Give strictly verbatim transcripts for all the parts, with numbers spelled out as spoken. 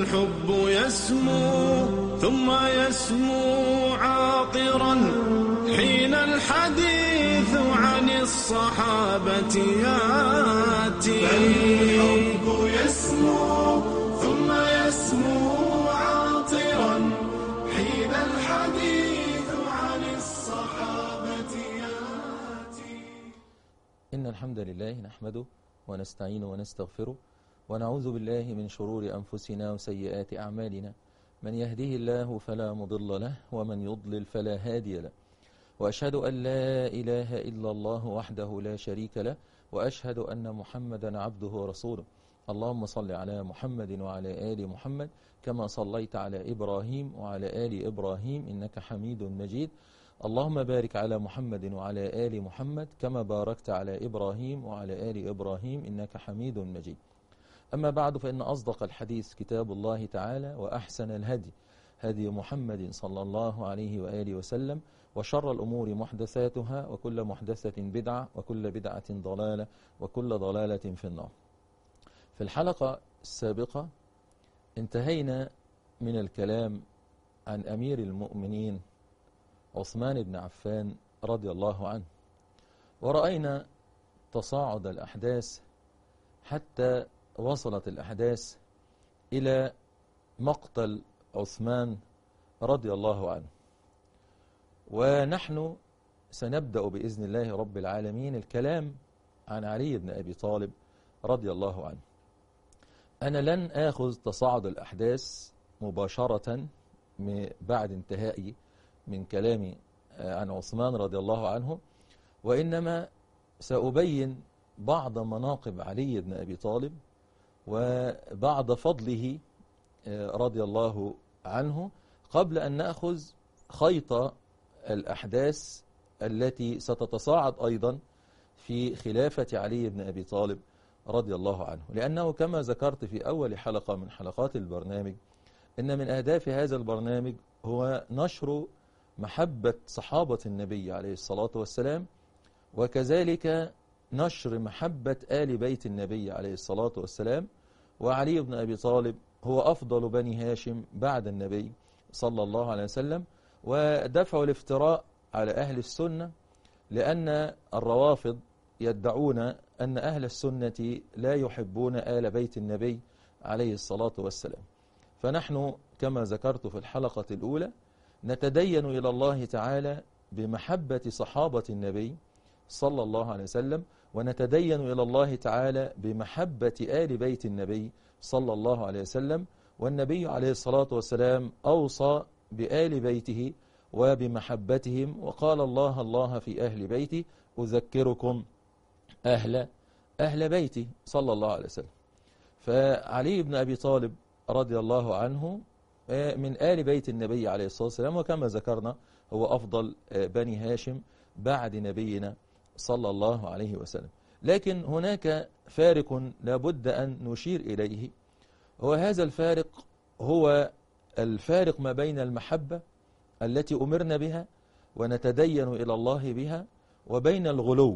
فالحب يسمو ثم يسمو عاطرا حين الحديث عن الصحابة ياتي. فالحب يسمو ثم يسمو عاطرا حين الحديث عن الصحابة ياتي. إن الحمد لله نحمده ونستعينه ونستغفره ونعوذ بالله من شرور أنفسنا وسيئات أعمالنا، من يهده الله فلا مضل له ومن يضلل فلا هادي له، وأشهد أن لا إله إلا الله وحده لا شريك له، وأشهد أن محمدا عبده ورسوله. اللهم صل على محمد وعلى آل محمد كما صليت على إبراهيم وعلى آل إبراهيم إنك حميد مجيد. اللهم بارك على محمد وعلى آل محمد كما باركت على إبراهيم وعلى آل إبراهيم إنك حميد مجيد. أما بعد، فإن أصدق الحديث كتاب الله تعالى، وأحسن الهدي هدي محمد صلى الله عليه وآله وسلم، وشر الأمور محدثاتها، وكل محدثة بدعة، وكل بدعة ضلالة، وكل ضلالة في النار. في الحلقة السابقة انتهينا من الكلام عن أمير المؤمنين عثمان بن عفان رضي الله عنه، ورأينا تصاعد الأحداث حتى وصلت الأحداث إلى مقتل عثمان رضي الله عنه. ونحن سنبدأ بإذن الله رب العالمين الكلام عن علي بن أبي طالب رضي الله عنه. أنا لن آخذ تصاعد الأحداث مباشرة بعد انتهائي من كلامي عن عثمان رضي الله عنه، وإنما سأبين بعض مناقب علي بن أبي طالب وبعض فضله رضي الله عنه، قبل أن نأخذ خيط الأحداث التي ستتصاعد أيضا في خلافة علي بن أبي طالب رضي الله عنه. لأنه كما ذكرت في أول حلقة من حلقات البرنامج، إن من أهداف هذا البرنامج هو نشر محبة صحابة النبي عليه الصلاة والسلام، وكذلك نشر محبة آل بيت النبي عليه الصلاة والسلام. وعلي بن أبي طالب هو أفضل بني هاشم بعد النبي صلى الله عليه وسلم، ودفع الافتراء على أهل السنة، لأن الروافض يدعون أن أهل السنة لا يحبون آل بيت النبي عليه الصلاة والسلام. فنحن كما ذكرت في الحلقة الأولى نتدين إلى الله تعالى بمحبة صحابة النبي صلى الله عليه وسلم، ونتدين إلى الله تعالى بمحبة آل بيت النبي صلى الله عليه وسلم. والنبي عليه الصلاة والسلام أوصى بآل بيته وبمحبتهم، وقال الله الله في أهل بيتي أذكركم أهل أهل بيتي صلى الله عليه وسلم. فعلي بن أبي طالب رضي الله عنه من آل بيت النبي عليه الصلاة والسلام، وكما ذكرنا هو أفضل بني هاشم بعد نبينا صلى الله عليه وسلم. لكن هناك فارق لابد أن نشير إليه، وهذا الفارق هو الفارق ما بين المحبة التي أمرنا بها ونتدين إلى الله بها، وبين الغلو.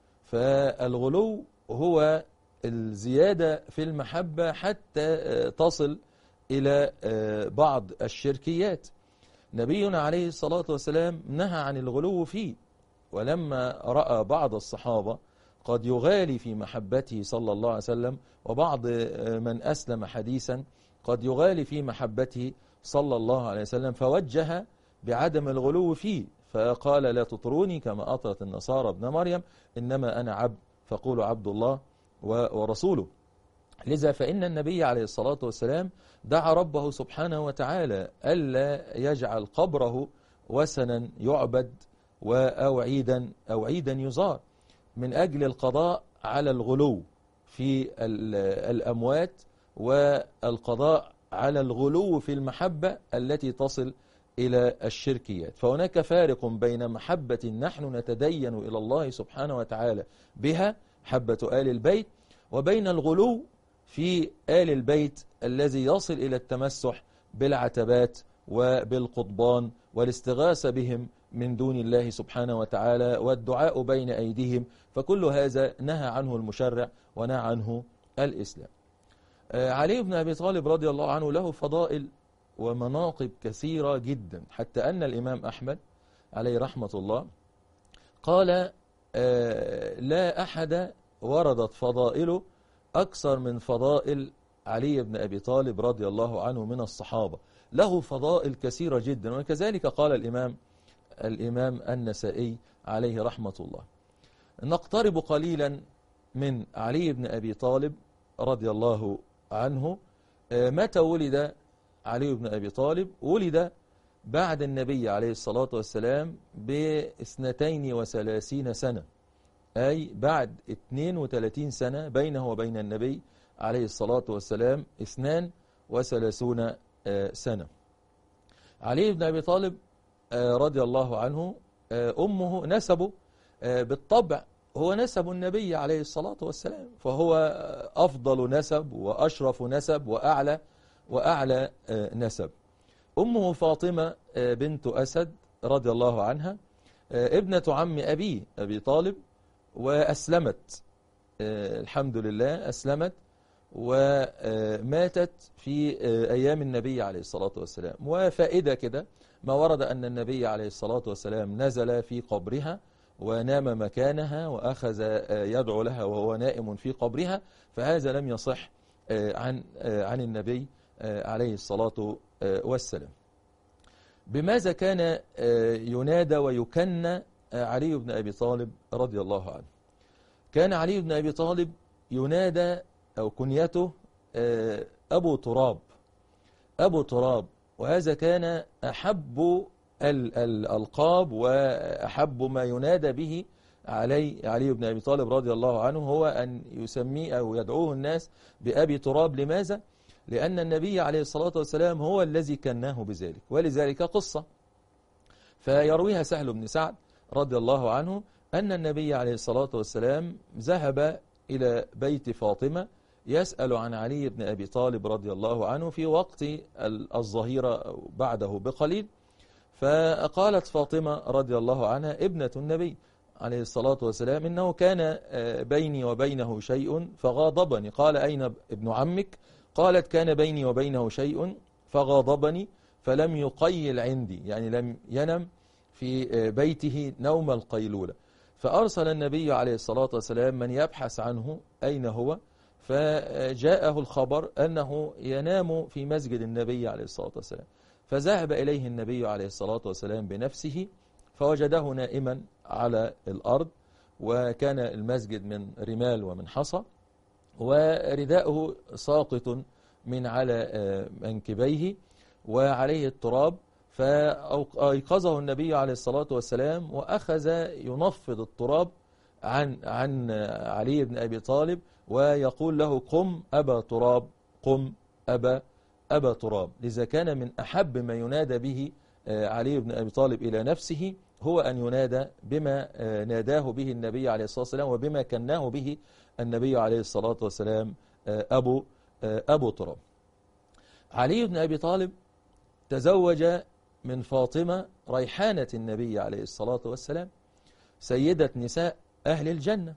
فالغلو هو الزيادة في المحبة حتى تصل إلى بعض الشركيات. نبينا عليه الصلاة والسلام نهى عن الغلو فيه، ولما رأى بعض الصحابة قد يغالي في محبته صلى الله عليه وسلم، وبعض من أسلم حديثا قد يغالي في محبته صلى الله عليه وسلم، فوجه بعدم الغلو فيه، فقال لا تطروني كما أطرت النصارى ابن مريم، إنما أنا عبد فقولوا عبد الله ورسوله. لذا فإن النبي عليه الصلاة والسلام دعا ربه سبحانه وتعالى ألا يجعل قبره وثنا يعبد أو عيدا أو عيدا يزار، من أجل القضاء على الغلو في الأموات، والقضاء على الغلو في المحبة التي تصل إلى الشركيات. فهناك فارق بين محبة نحن نتدين إلى الله سبحانه وتعالى بها، حبة آل البيت، وبين الغلو في آل البيت الذي يصل إلى التمسح بالعتبات وبالقضبان والاستغاثة بهم من دون الله سبحانه وتعالى والدعاء بين أيديهم. فكل هذا نهى عنه المشرع ونهى عنه الإسلام. علي بن أبي طالب رضي الله عنه له فضائل ومناقب كثيرة جدا، حتى أن الإمام أحمد عليه رحمة الله قال لا أحد وردت فضائله أكثر من فضائل علي بن أبي طالب رضي الله عنه من الصحابة، له فضائل كثيرة جدا. وكذلك قال الإمام الإمام النسائي عليه رحمة الله. نقترب قليلا من علي بن أبي طالب رضي الله عنه. متى ولد علي بن أبي طالب؟ ولد بعد النبي عليه الصلاة والسلام باثنتين وثلاثين سنة، أي بعد اثنين وثلاثين سنة بينه وبين النبي عليه الصلاة والسلام اثنان وثلاثون سنة. علي بن أبي طالب رضي الله عنه أمه نسبه بالطبع هو نسب النبي عليه الصلاة والسلام، فهو أفضل نسب وأشرف نسب وأعلى وأعلى نسب. أمه فاطمة بنت أسد رضي الله عنها ابنة عم أبي أبي طالب، وأسلمت الحمد لله، أسلمت وماتت في أيام النبي عليه الصلاة والسلام. وفائدة كده ما ورد أن النبي عليه الصلاة والسلام نزل في قبرها ونام مكانها وأخذ يدعو لها وهو نائم في قبرها، فهذا لم يصح عن عن النبي عليه الصلاة والسلام. بماذا كان ينادى ويكنى علي بن أبي طالب رضي الله عنه؟ كان علي بن أبي طالب ينادى أو كنيته أبو تراب، أبو تراب، وهذا كان أحب الألقاب وأحب ما ينادى به علي علي بن أبي طالب رضي الله عنه، هو أن يسميه أو يدعوه الناس بأبي تراب. لماذا؟ لأن النبي عليه الصلاة والسلام هو الذي كناه بذلك، ولذلك قصة فيرويها سهل بن سعد رضي الله عنه أن النبي عليه الصلاة والسلام ذهب إلى بيت فاطمة يسأل عن علي بن أبي طالب رضي الله عنه في وقت الظهيرة بعده بقليل، فقالت فاطمة رضي الله عنها ابنة النبي عليه الصلاة والسلام إنه كان بيني وبينه شيء فغاضبني. قال أين ابن عمك؟ قالت كان بيني وبينه شيء فغاضبني فلم يقيل عندي، يعني لم ينم في بيته نوم القيلولة. فأرسل النبي عليه الصلاة والسلام من يبحث عنه أين هو، فجاءه الخبر أنه ينام في مسجد النبي عليه الصلاة والسلام، فذهب إليه النبي عليه الصلاة والسلام بنفسه فوجده نائما على الأرض، وكان المسجد من رمال ومن حصى، ورداؤه ساقط من على منكبيه وعليه التراب. فأيقظه النبي عليه الصلاة والسلام وأخذ ينفض التراب عن عن علي بن أبي طالب ويقول له قم أبا تراب، قم أبا أبا تراب. لذا كان من أحب ما ينادى به علي بن أبي طالب إلى نفسه هو أن ينادى بما ناداه به النبي عليه الصلاة والسلام وبما كناه به النبي عليه الصلاة والسلام أبو أبو تراب. علي بن أبي طالب تزوج من فاطمة ريحانة النبي عليه الصلاة والسلام سيدة نساء أهل الجنة،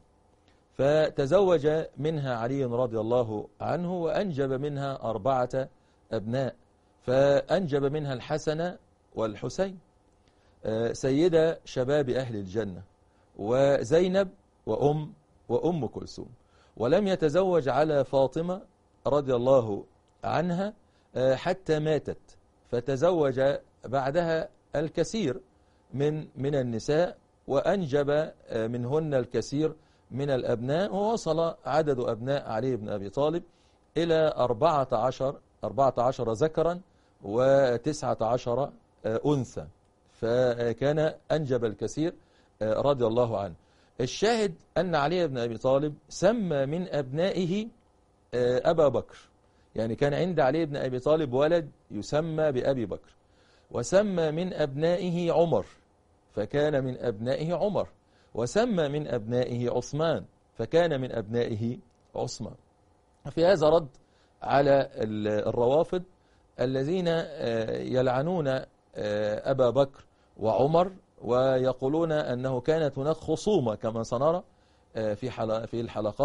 فتزوج منها علي رضي الله عنه وأنجب منها أربعة أبناء، فأنجب منها الحسن والحسين سيدة شباب أهل الجنة، وزينب وأم وأم كلثوم. ولم يتزوج على فاطمة رضي الله عنها حتى ماتت، فتزوج بعدها الكثير من من النساء وأنجب منهن الكثير من الأبناء، ووصل عدد أبناء علي بن أبي طالب إلى أربعة عشر أربعة عشر ذكرا وتسعة عشر أنثى، فكان أنجب الكثير رضي الله عنه. الشاهد أن علي بن أبي طالب سمى من أبنائه أبا بكر، يعني كان عند علي بن أبي طالب ولد يسمى بأبي بكر، وسمى من أبنائه عمر فكان من أبنائه عمر، وسمى من أبنائه عثمان فكان من أبنائه عثمان. في هذا رد على الروافض الذين يلعنون أبا بكر وعمر ويقولون أنه كانت هناك خصومة كما سنرى في في الحلقات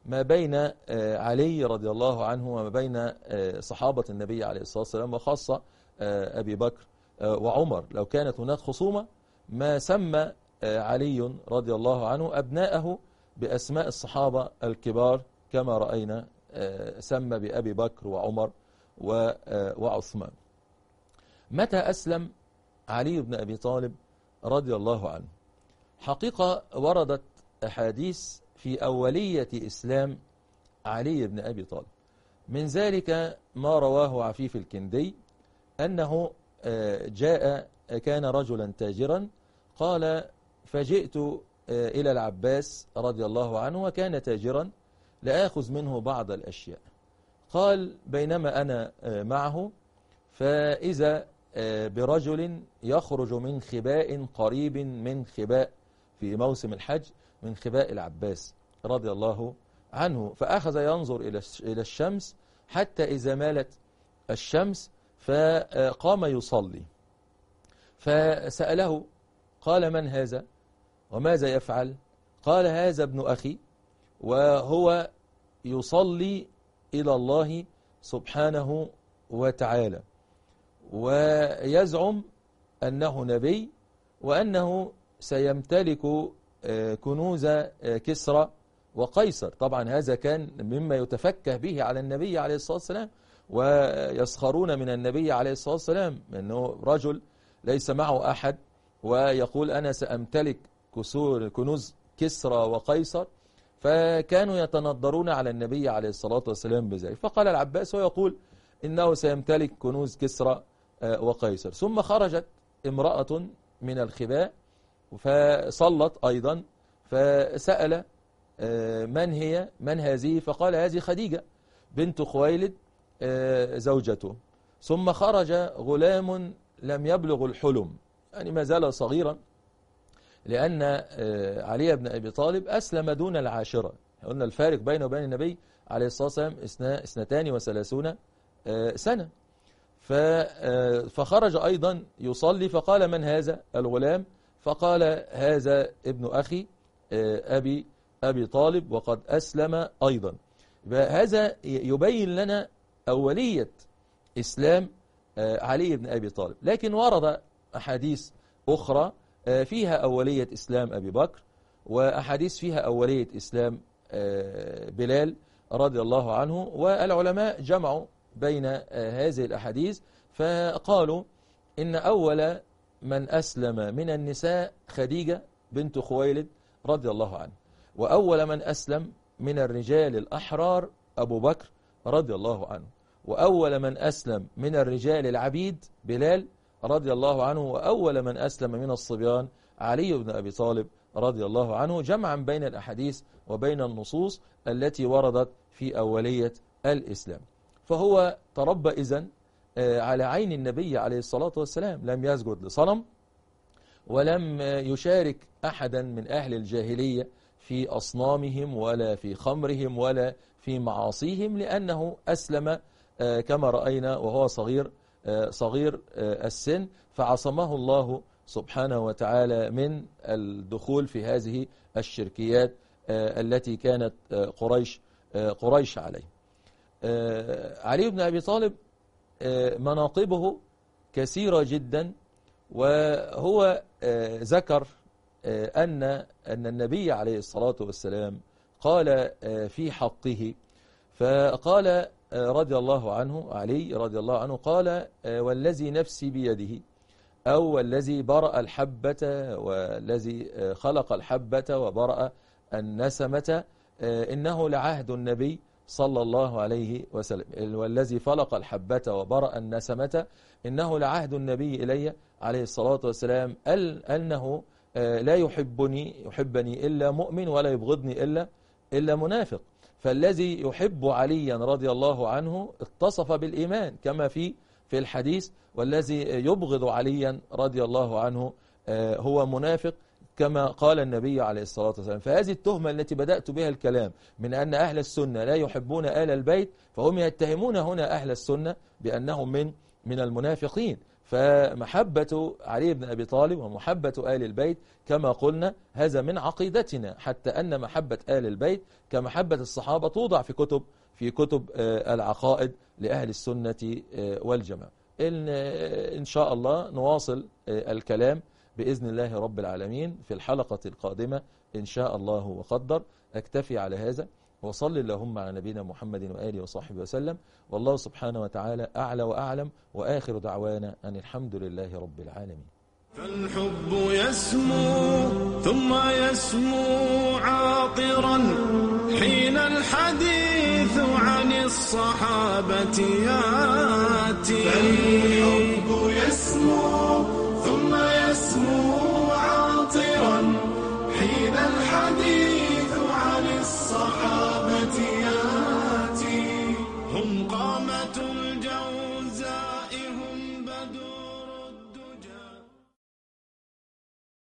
ما بين علي رضي الله عنه وما بين صحابة النبي عليه الصلاة والسلام، وخاصة أبي بكر وعمر. لو كانت هناك خصومة ما سمى علي رضي الله عنه أبناءه بأسماء الصحابة الكبار كما رأينا سمى بأبي بكر وعمر وعثمان. متى أسلم علي بن أبي طالب رضي الله عنه؟ حقيقة وردت أحاديث في أولية إسلام علي بن أبي طالب. من ذلك ما رواه عفيف الكندي أنه جاء كان رجلا تاجرا، قال فجئت إلى العباس رضي الله عنه وكان تاجرا لآخذ منه بعض الأشياء. قال بينما أنا معه فإذا برجل يخرج من خباء قريب من خباء في موسم الحج من خباء العباس رضي الله عنه، فأخذ ينظر إلى الشمس حتى إذا مالت الشمس فقام يصلي. فسأله قال من هذا وماذا يفعل؟ قال هذا ابن أخي وهو يصلي إلى الله سبحانه وتعالى ويزعم أنه نبي وأنه سيمتلك كنوز كسرى وقيصر. طبعا هذا كان مما يتفكه به على النبي عليه الصلاة والسلام، ويسخرون من النبي عليه الصلاة والسلام أنه رجل ليس معه أحد ويقول أنا سأمتلك كنوز كسرى وقيصر، فكانوا يتنظرون على النبي عليه الصلاة والسلام بذلك. فقال العباس ويقول إنه سيمتلك كنوز كسرى وقيصر. ثم خرجت امرأة من الخباء فصلت أيضا، فسأل من هي من هذه؟ فقال هذه خديجة بنت خويلد زوجته. ثم خرج غلام لم يبلغ الحلم، يعني ما زال صغيرا، لأن علي بن أبي طالب أسلم دون العاشرة. قلنا الفارق بينه وبين النبي عليه الصلاة والسلام اثنتان وثلاثون سنة. فخرج أيضا يصلي، فقال من هذا الغلام؟ فقال هذا ابن أخي أبي أبي طالب وقد أسلم أيضا. هذا يبين لنا أولية إسلام علي بن أبي طالب. لكن ورد أحاديث أخرى فيها أولية إسلام أبي بكر، وأحاديث فيها أولية إسلام بلال رضي الله عنه، والعلماء جمعوا بين هذه الأحاديث فقالوا إن أول من أسلم من النساء خديجة بنت خويلد رضي الله عنه، وأول من أسلم من الرجال الأحرار أبو بكر رضي الله عنه، وأول من أسلم من الرجال العبيد بلال رضي الله عنه، وأول من أسلم من الصبيان علي بن أبي طالب رضي الله عنه، جمعا بين الأحاديث وبين النصوص التي وردت في أولية الإسلام. فهو تربى إذن على عين النبي عليه الصلاة والسلام، لم يسجد لصنم ولم يشارك أحدا من أهل الجاهلية في أصنامهم ولا في خمرهم ولا في معاصيهم، لأنه أسلم كما رأينا وهو صغير صغير السن، فعصمه الله سبحانه وتعالى من الدخول في هذه الشركيات التي كانت قريش قريش عليه. علي بن أبي طالب مناقبه كثيرة جدا، وهو ذكر أن أن النبي عليه الصلاة والسلام قال في حقه، فقال رضي الله عنه علي رضي الله عنه قال والذي نفسي بيده، أو والذي برأ الحبة والذي خلق الحبة وبرأ النسمة إنه لعهد النبي صلى الله عليه وسلم، والذي فلق الحبة وبرأ النسمة إنه لعهد النبي إلي عليه الصلاة والسلام أنه لا يحبني يحبني إلا مؤمن ولا يبغضني إلا إلا منافق. فالذي يحب عليا رضي الله عنه اتصف بالإيمان كما في في الحديث، والذي يبغض عليا رضي الله عنه هو منافق كما قال النبي عليه الصلاة والسلام. فهذه التهمة التي بدأت بها الكلام من أن أهل السنة لا يحبون آل البيت، فهم يتهمون هنا أهل السنة بأنهم من من المنافقين. فمحبة علي بن أبي طالب ومحبة آل البيت كما قلنا هذا من عقيدتنا، حتى أن محبة آل البيت كمحبة الصحابة توضع في كتب في كتب العقائد لأهل السنة والجماعة. إن, إن شاء الله نواصل الكلام بإذن الله رب العالمين في الحلقة القادمة إن شاء الله وقدر. أكتفي على هذا وصل اللهم على نبينا محمد وآله وصحبه وسلم، والله سبحانه وتعالى أعلى وأعلم، وآخر دعوانا أن الحمد لله رب العالمين. فالحب يسمو ثم يسمو عاطرا حين الحديث عن الصحابة ياتي. فالحب يسمو ثم يسمو عاطرا حين الحديث عن الصحابة